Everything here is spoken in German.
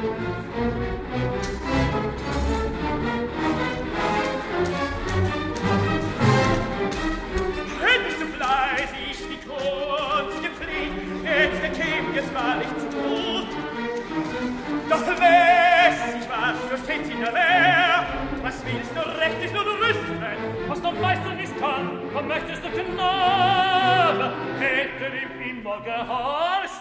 Hättest du fleißig die Kunst gepflegt, hättest gekäm, jetzt war ich zu gut. Doch wes, ich war für stets in der Lehr. Was willst du recht, dich nur rüsten? Was du weißt du nicht kann, komm möchtest du Knabe, hätte ihm immer gehorcht.